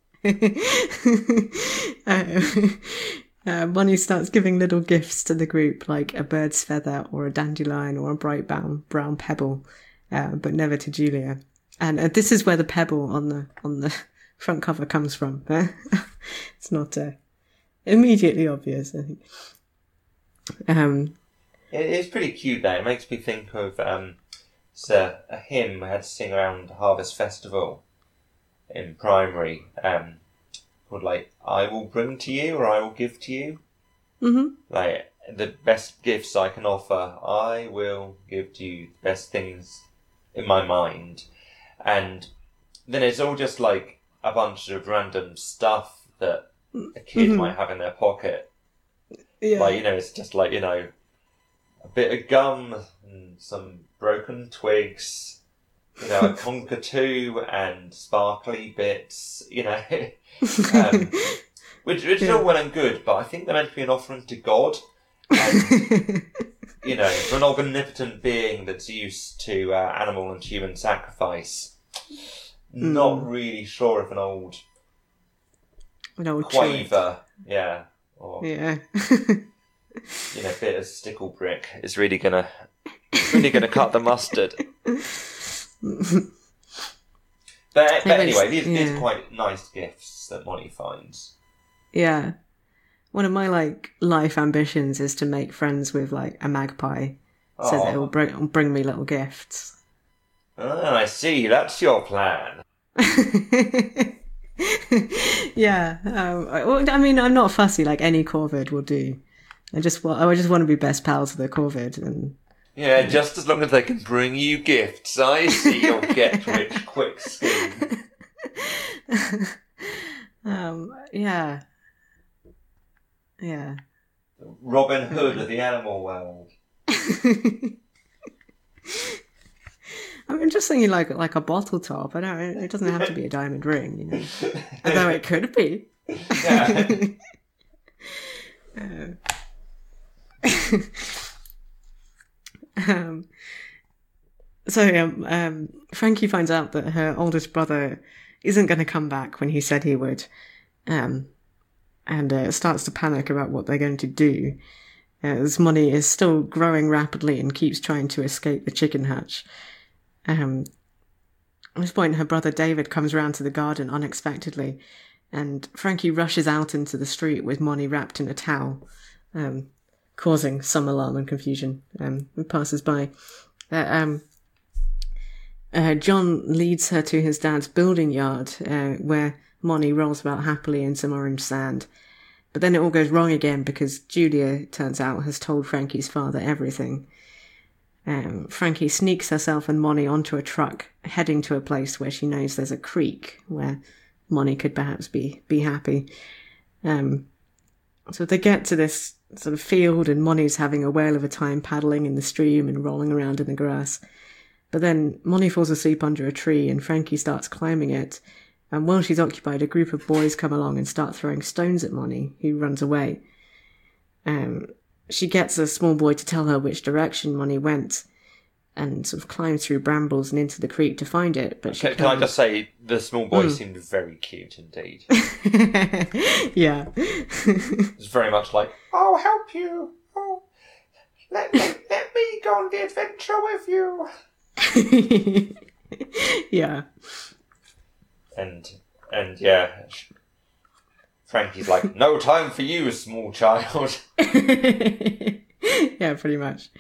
uh, uh, Moni starts giving little gifts to the group, like a bird's feather or a dandelion or a bright brown, brown pebble, uh, but never to Julia. And uh, this is where the pebble on the on the front cover comes from. It's not uh, immediately obvious, I think. Um, it is pretty cute, though. It makes me think of um, it's a, a hymn I had to sing around Harvest Festival in primary, um, called like "I will bring to you" or "I will give to you." Mm-hmm. Like the best gifts I can offer, I will give to you. The best things in my mind. And then it's all just like a bunch of random stuff that a kid mm-hmm. might have in their pocket. Yeah. Like, you know, it's just like, you know, a bit of gum and some broken twigs, you know, a cockatoo and sparkly bits, you know, um, which, which yeah. is all well and good, but I think they're meant to be an offering to God. And, you know, for an omnipotent being that's used to uh, animal and human sacrifice, mm. not really sure if an old, an old quaver, yeah, or yeah, you know, bit of stickle brick is really gonna, really gonna cut the mustard. But, but anyway, these, yeah. these are quite nice gifts that Moni finds. Yeah. One of my, like, life ambitions is to make friends with, like, a magpie so oh. that it will bring, bring me little gifts. Oh, I see. That's your plan. yeah. Um, well, I mean, I'm not fussy. Like, any corvid will do. I just, want, I just want to be best pals with the corvid. And, yeah, just as long as they can bring you gifts. I see your get-rich-quick scheme. um, yeah. Yeah. Robin Hood of the animal world. I'm just thinking like like a bottle top. I don't. It doesn't have to be a diamond ring, you know. Although it could be. Yeah. uh, um. So um, um, Frankie finds out that her oldest brother isn't going to come back when he said he would. Um. And uh, starts to panic about what they're going to do, as Moni is still growing rapidly and keeps trying to escape the chicken hutch. Um, at this point, her brother David comes round to the garden unexpectedly, and Frankie rushes out into the street with Moni wrapped in a towel, um, causing some alarm and confusion um, with passers-by. Uh, um, uh, John leads her to his dad's building yard, uh, where Moni rolls about happily in some orange sand. But then it all goes wrong again because Julia, turns out, has told Frankie's father everything. Um, Frankie sneaks herself and Moni onto a truck, heading to a place where she knows there's a creek where Moni could perhaps be, be happy. Um, so they get to this sort of field, and Moni's having a whale of a time paddling in the stream and rolling around in the grass. But then Moni falls asleep under a tree, and Frankie starts climbing it. And while she's occupied, a group of boys come along and start throwing stones at Moni, who runs away. Um, she gets a small boy to tell her which direction Moni went, and sort of climbs through brambles and into the creek to find it. But she can, can I just say, the small boy mm. seemed very cute indeed. Yeah. It's very much like, I'll help you. Oh, let, let, let me go on the adventure with you. Yeah. And, and yeah, Frankie's like, no time for you, small child. Yeah, pretty much.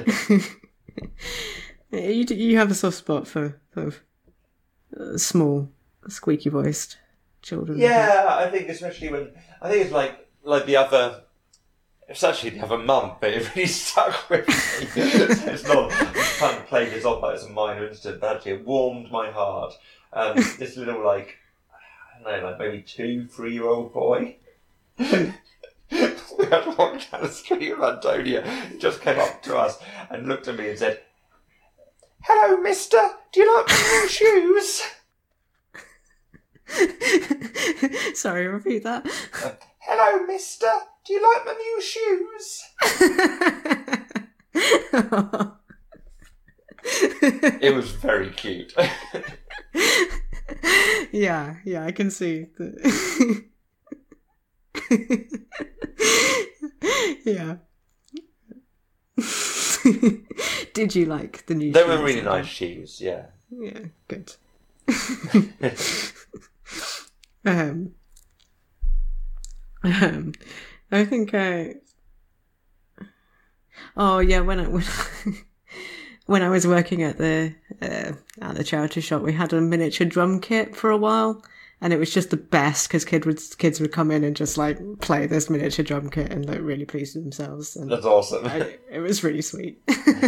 you you have a soft spot for sort of uh, small, squeaky-voiced children. Yeah, I think especially when, I think it's like, like the other, it's actually the other mum, but it really stuck with me. So it's not, I'm trying to play this off like it's a minor incident, but actually it warmed my heart. Um, this little, like, I don't know, like maybe two, three-year-old boy. We had to walk down the street with Antonia. He just came up to us and looked at me and said, hello, mister, do you like my new shoes? Sorry, repeat that. Uh, hello, mister, do you like my new shoes? It was very cute. Yeah, yeah, I can see. Yeah. Did you like the new they shoes? They were really nice shoes, yeah. Yeah, good. um, um, I think I... Oh, yeah, when I... When When I was working at the uh, at the charity shop, we had a miniature drum kit for a while, and it was just the best because kid would, kids would come in and just like play this miniature drum kit and look really pleased with themselves. And that's awesome. I, it was really sweet.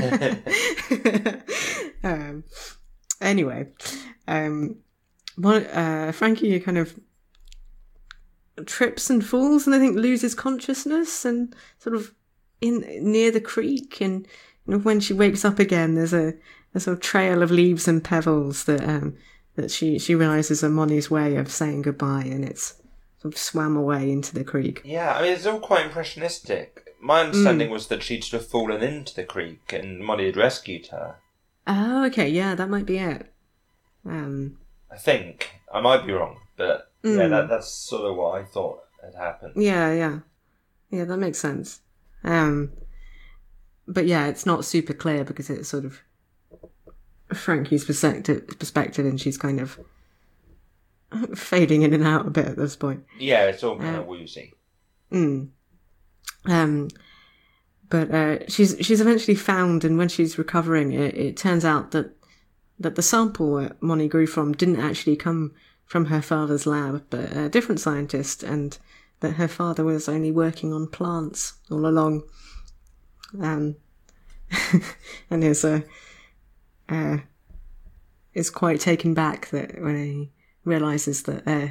um, anyway, um, one, uh, Frankie kind of trips and falls, and I think loses consciousness, and sort of in near the creek and. When she wakes up again, there's a, a sort of trail of leaves and pebbles that um, that she, she realises are Moni's way of saying goodbye, and it's sort of swam away into the creek. Yeah, I mean, it's all quite impressionistic. My understanding mm. was that she'd sort of fallen into the creek and Moni had rescued her. Oh, okay, yeah, that might be it. Um, I think. I might be wrong, but mm. yeah, that, that's sort of what I thought had happened. Yeah, yeah. Yeah, that makes sense. Um... But yeah, it's not super clear because it's sort of Frankie's perspective, perspective, and she's kind of fading in and out a bit at this point. Yeah, it's all kind uh, of woozy. Mm. Um, but uh, she's she's eventually found, and when she's recovering, it, it turns out that that the sample that Moni grew from didn't actually come from her father's lab, but a different scientist, and that her father was only working on plants all along. Um, and is uh, uh, is quite taken back that when he realizes that uh,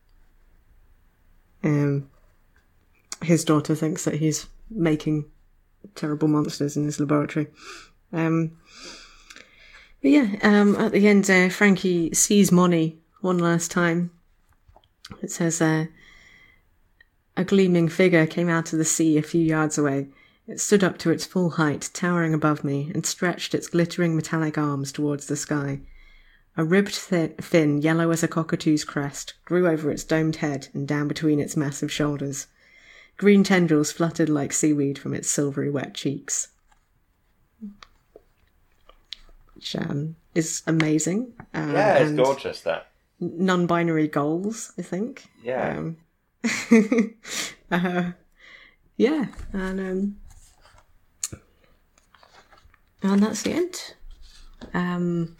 um, his daughter thinks that he's making terrible monsters in his laboratory. Um, but yeah, um, at the end, uh, Frankie sees Moni one last time. It says, uh, a gleaming figure came out of the sea a few yards away. It stood up to its full height, towering above me, and stretched its glittering metallic arms towards the sky. A ribbed th- fin, yellow as a cockatoo's crest, grew over its domed head and down between its massive shoulders. Green tendrils fluttered like seaweed from its silvery wet cheeks. Which um, is amazing. Um, yeah, it's gorgeous, that. Non-binary goals, I think. Yeah. Um, uh, yeah, and... Um, And that's the end. Um,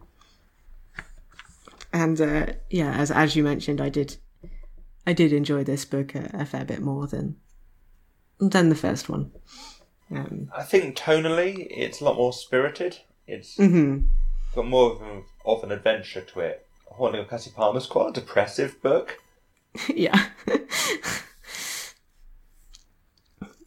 and uh, yeah, as as you mentioned, I did, I did enjoy this book a, a fair bit more than than the first one. Um, I think tonally, it's a lot more spirited. It's mm-hmm. got more of, a, of an adventure to it. Haunting of Cassie Palmer's quite a depressive book. Yeah.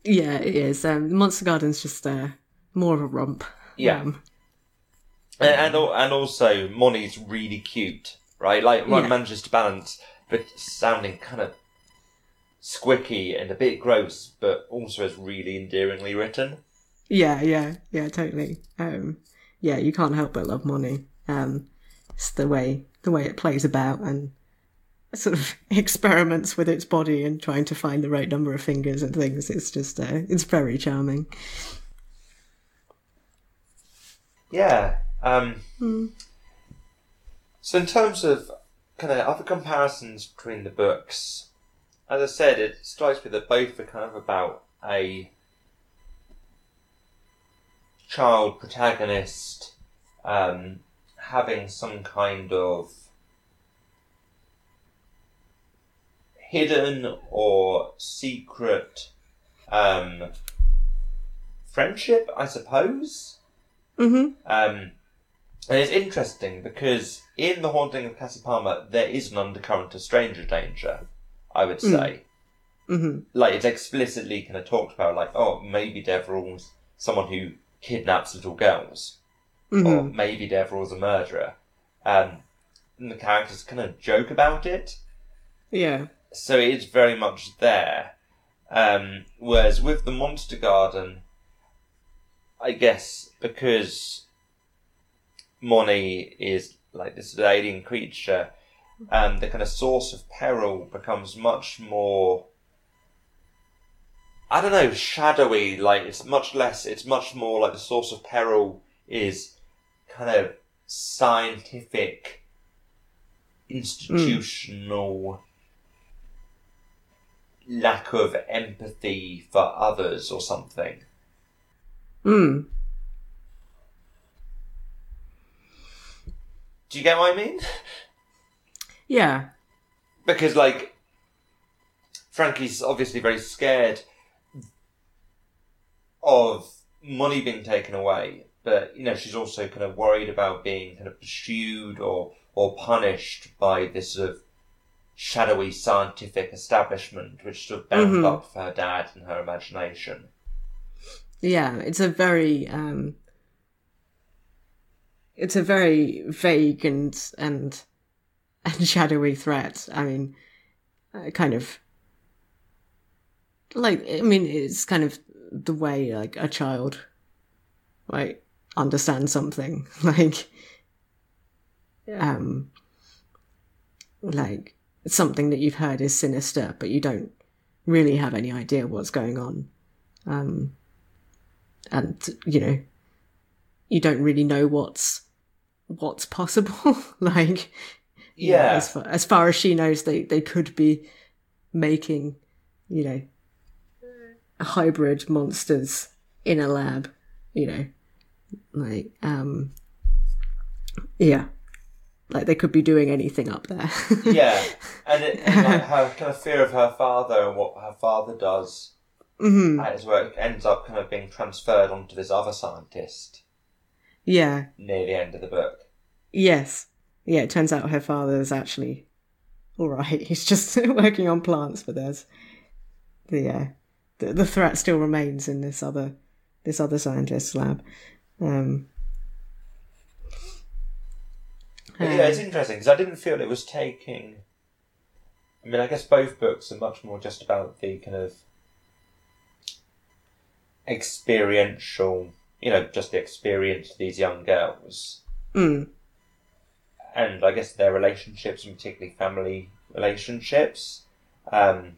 Yeah, it is. Um, Monster Garden's just uh, more of a romp. Yeah. Um, and, and al- and also, Moni's really cute, right? Like, Mon Yeah. manages to balance, but sounding kind of squicky and a bit gross, but also is really endearingly written. yeah, yeah, yeah, totally. Um, yeah, you can't help but love Moni. Um, it's the way the way it plays about and sort of experiments with its body and trying to find the right number of fingers and things. It's just uh, it's very charming. Yeah. Um, So in terms of kind of other comparisons between the books, as I said, it strikes me that both are kind of about a child protagonist um, having some kind of hidden or secret um, friendship, I suppose. Mm-hmm. Um, and it's interesting because in The Haunting of Cassie Palmer, there is an undercurrent of stranger danger, I would say. Mm-hmm. Like, it's explicitly kind of talked about, like, oh, maybe Deverell's someone who kidnaps little girls. Mm-hmm. Or maybe Deverell's a murderer. Um, and the characters kind of joke about it. Yeah. So it is very much there. Um, whereas with the Monster Garden, I guess because Moni is like this alien creature, um, the kind of source of peril becomes much more, I don't know, shadowy. Like, it's much less, it's much more like the source of peril is kind of scientific, institutional lack of empathy for others or something. Mm. Do you get what I mean? Yeah. Because, like, Frankie's obviously very scared of money being taken away, but, you know, she's also kind of worried about being kind of pursued or, or punished by this sort of shadowy scientific establishment, which sort of bound Mhm. up for her dad and her imagination. Yeah, it's a very um it's a very vague and and and shadowy threat. I mean, uh, kind of like I mean, it's kind of the way like a child like understands something, like um like something that you've heard is sinister, but you don't really have any idea what's going on. Um, and you know, you don't really know what's what's possible. like, you know, Yeah. as far, as far as she knows, they they could be making, you know, hybrid monsters in a lab. You know, like um, yeah, like they could be doing anything up there. Yeah, and, it, and like her kind of fear of her father and what her father does hmm at his work ends up kind of being transferred onto this other scientist Yeah. near the end of the book. Yes. Yeah, it turns out her father is actually all right. He's just working on plants, but there's the uh, the, the threat still remains in this other this other scientist's lab. Um, But yeah, it's interesting because I didn't feel it was taking. I mean, I guess both books are much more just about the kind of experiential, you know, just the experience of these young girls. mm, And I guess their relationships, and particularly family relationships. Um,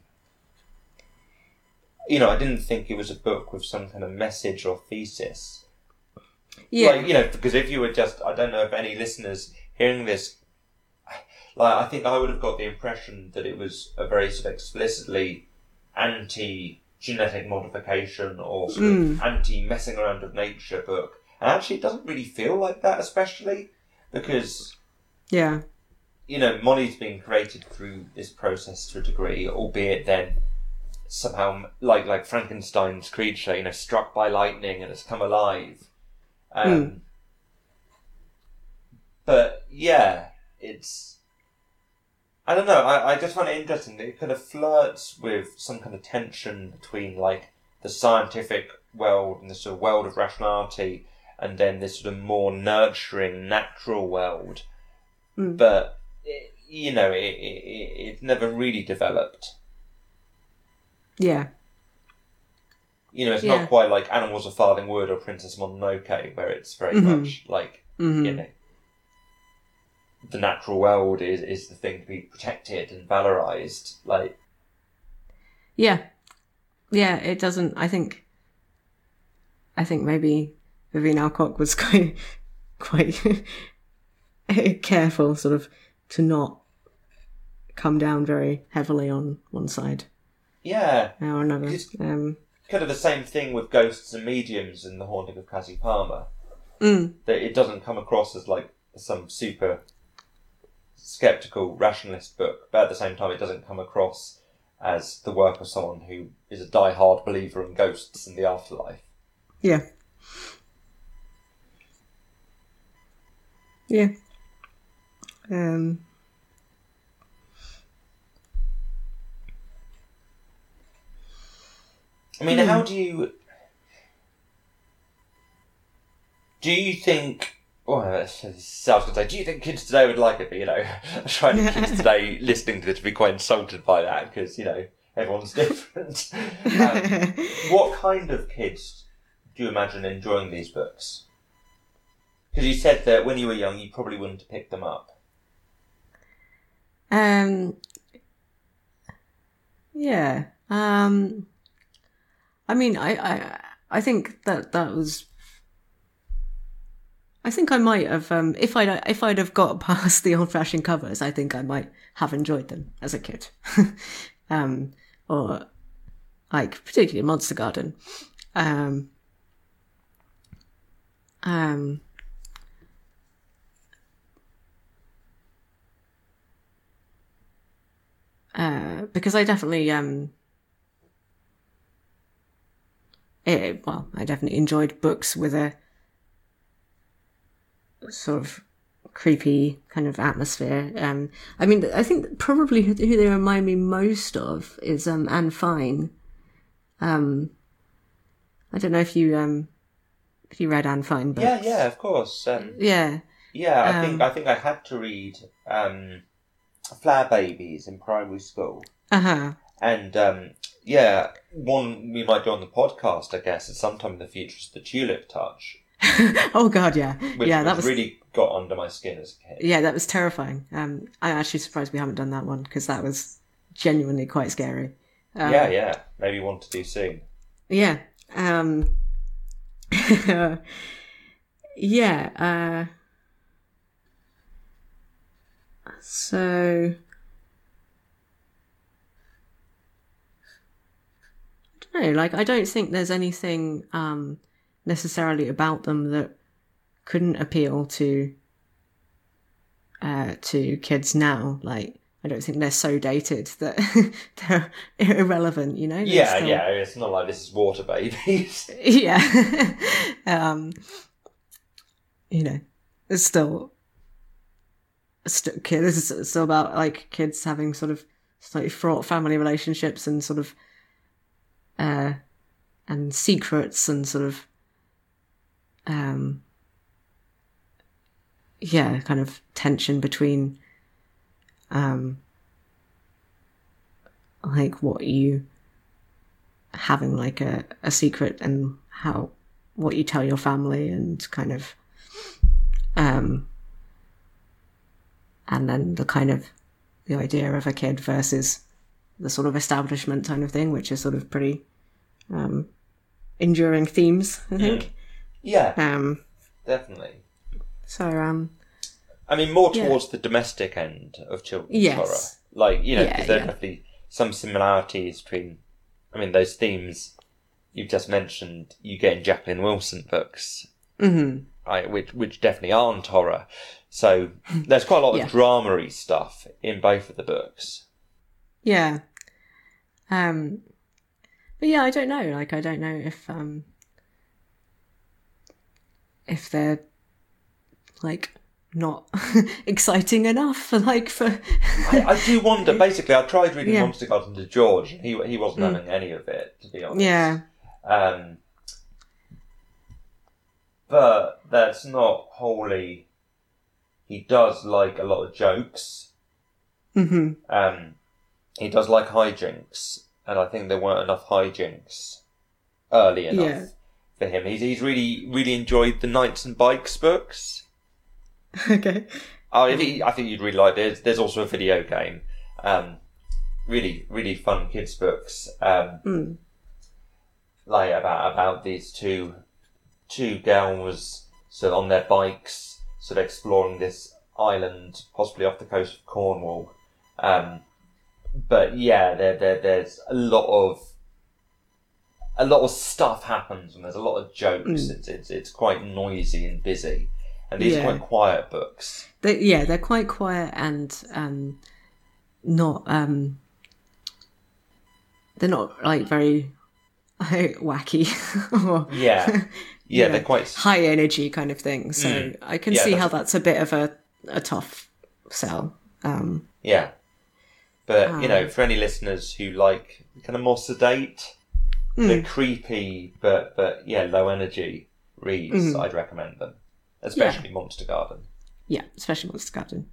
you know, I didn't think it was a book with some kind of message or thesis. yeah. Like, you know, because if you were just, I don't know if any listeners hearing this, like, I think I would have got the impression that it was a very sort of explicitly anti-genetic modification or sort of anti-messing around with nature book. And actually it doesn't really feel like that, especially because, yeah. you know, Molly's being created through this process to a degree, albeit then somehow, like like Frankenstein's creature, you know, struck by lightning and has come alive. Um, Mm. But, yeah, it's... I don't know, I, I just find it interesting that it kind of flirts with some kind of tension between, like, the scientific world and the sort of world of rationality, and then this sort of more nurturing natural world. Mm. But it, you know, it, it it never really developed. Yeah. You know, it's Yeah. not quite like Animals of Farthing Wood or Princess Mononoke, where it's very Mhm. much like, Mhm. you know, the natural world is, is the thing to be protected and valorized. Like, Yeah. Yeah, it doesn't, I think, I think maybe Vivian Alcock was quite, quite careful sort of to not come down very heavily on one side yeah, or another. It's- Um, kind of the same thing with Ghosts and Mediums in The Haunting of Cassie Palmer. mm, That it doesn't come across as like some super skeptical rationalist book, but at the same time it doesn't come across as the work of someone who is a die-hard believer in ghosts and the afterlife. yeah. Yeah. Um, I mean, Hmm. how do you... Do you think... Well, that's- I was going to say, do you think kids today would like it? But, you know, I try think kids today listening to this would be quite insulted by that because, you know, everyone's different. Um, what kind of kids do you imagine enjoying these books? Because you said that when you were young, you probably wouldn't have picked them up. Um. Yeah. Um. I mean, I, I, I think that that was. I think I might have, um, if I'd if I'd have got past the old-fashioned covers, I think I might have enjoyed them as a kid, um, or like particularly Monster Garden. Um. Um. Uh, because I definitely, um, it, well, I definitely enjoyed books with a sort of creepy kind of atmosphere. Um, I mean, I think probably who who they remind me most of is um, Anne Fine. Um, I don't know if you um, if you read Anne Fine books. Yeah, yeah, of course. Um, Yeah. yeah, I Um, think I think I had to read um, Flower Babies in primary school. Uh huh. And, um, yeah, one we might do on the podcast, I guess, at some time in the future is the Tulip Touch, Oh God, yeah, which, yeah. which That was really got under my skin as a kid. yeah, that was terrifying. Um, I'm actually surprised we haven't done that one because that was genuinely quite scary. Um, yeah, yeah. Maybe one to do soon. Yeah. Um, yeah. Uh, so, I don't know, like, I don't think there's anything um, necessarily about them that couldn't appeal to uh, to kids now. Like, I don't think they're so dated that they're irrelevant, you know? They're Yeah, still- yeah. It's not like this is Water Babies. Yeah. um, you know, it's still, it's still kid. This is still about like kids having sort of slightly fraught family relationships and sort of, uh, and secrets and sort of, um, yeah, kind of tension between, um, like what you having like a, a secret and how what you tell your family and kind of um and then the kind of the idea of a kid versus the sort of establishment kind of thing, which is sort of pretty um enduring themes, I think. Yeah, Um definitely. so um I mean, more Yeah. towards the domestic end of children's Yes. horror. Like, you know, Yeah, because there are yeah. definitely some similarities between, I mean, those themes you've just mentioned, you get in Jacqueline Wilson books, mhm. right, which, which definitely aren't horror. So there's quite a lot Yeah. of drama-y stuff in both of the books. Yeah. Um but yeah, I don't know. Like I don't know if um if they're like not exciting enough for like for I, I do wonder, basically, I tried reading Yeah. Monster Garden to George, and he, he wasn't Mm. having any of it, to be honest. Yeah. Um, but that's not wholly... He does like a lot of jokes. Mm-hmm. Um, he does like hijinks, and I think there weren't enough hijinks early enough Yeah. for him. He's he's really really enjoyed the Knights and Bikes books. Okay. Oh, I think I think you'd really like. There's there's also a video game. Um, really really fun kids books. Um, Mm. like about about these two two girls sort of on their bikes, sort of exploring this island, possibly off the coast of Cornwall. Um, but yeah, there, there there's a lot of a lot of stuff happens, and there's a lot of jokes. Mm. It's it's it's quite noisy and busy, and these Yeah. are quite quiet books. They, yeah, they're quite quiet and um, not. Um, they're not like very wacky or Yeah, yeah, you know, they're quite high energy kind of thing. So Mm. I can Yeah, see how that's- that's a bit of a a tough sell. Um, yeah. But you Um. know, for any listeners who like kind of more sedate, mm, the creepy but but yeah, low energy reads, Mm. I'd recommend them, especially Monster Garden. yeah, especially Monster Garden.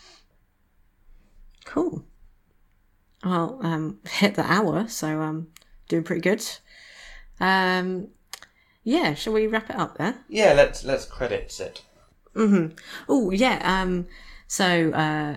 Cool. Well, um, hit the hour, so um, doing pretty good. Um, yeah, shall we wrap it up there? Yeah, let's let's credit it. Mm-hmm. Oh, yeah. Um, so, uh,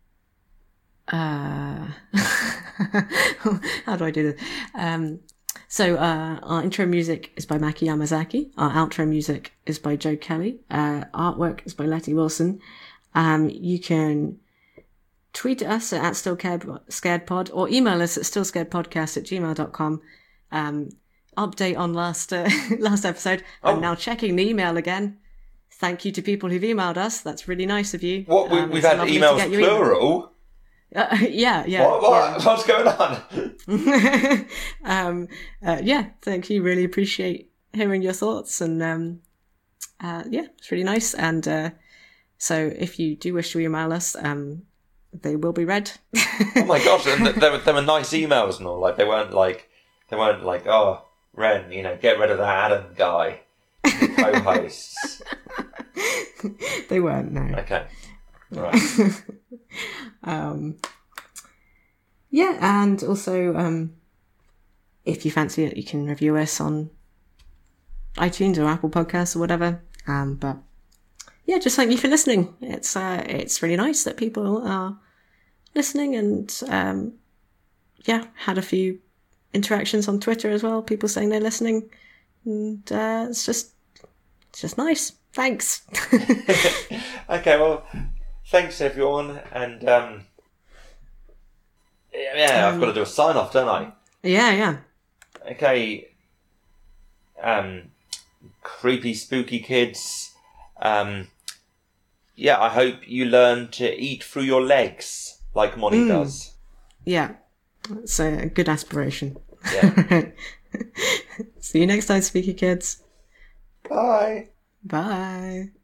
uh, how do I do this? Um, so, uh, our intro music is by Maki Yamazaki. Our outro music is by Joe Kelly. Uh, artwork is by Letty Wilson. Um, you can tweet at us at Still Scared Pod or email us at stillscaredpodcast at gmail dot com. Um, update on last, uh, last episode. I'm Oh. now checking the email again. Thank you to people who've emailed us. That's really nice of you. What we, Um, we've it's had lovely to emails get your email. plural. Uh, yeah, yeah. what what what's going on? Yeah. um, uh, yeah, thank you. Really appreciate hearing your thoughts. And um, uh, yeah, it's really nice. And uh, so if you do wish to email us, um, they will be read. Oh my gosh, and th- there were there were nice emails and all. Like they weren't like they weren't like oh Ren, you know, get rid of that Adam guy, co-hosts. They weren't, no. Okay, right. Um, yeah, and also, um, if you fancy it, you can review us on iTunes or Apple Podcasts or whatever. Um, but yeah, just thank you for listening. It's uh, it's really nice that people are listening, and um, yeah, had a few interactions on Twitter as well. People saying they're listening, and uh, it's just it's just nice. Thanks. Okay, well, thanks everyone, and um, yeah, I've got to do a sign off, don't I? yeah, yeah. Okay, um, creepy, spooky kids. Um, yeah, I hope you learn to eat through your legs like Monty Mm. does. Yeah, it's a good aspiration. Yeah. See you next time, Speaky Kids. Bye. Bye.